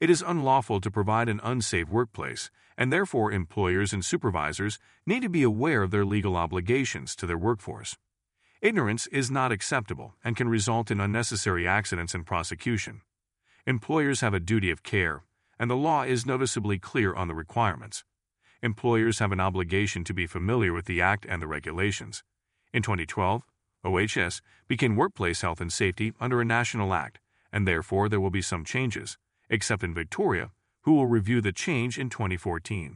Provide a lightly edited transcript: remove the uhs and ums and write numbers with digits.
It is unlawful to provide an unsafe workplace, and therefore employers and supervisors need to be aware of their legal obligations to their workforce. Ignorance is not acceptable and can result in unnecessary accidents and prosecution. Employers have a duty of care, and the law is noticeably clear on the requirements. Employers have an obligation to be familiar with the Act and the regulations. In 2012, OHS began Workplace Health and Safety under a national act, and therefore there will be some changes, except in Victoria, who will review the change in 2014.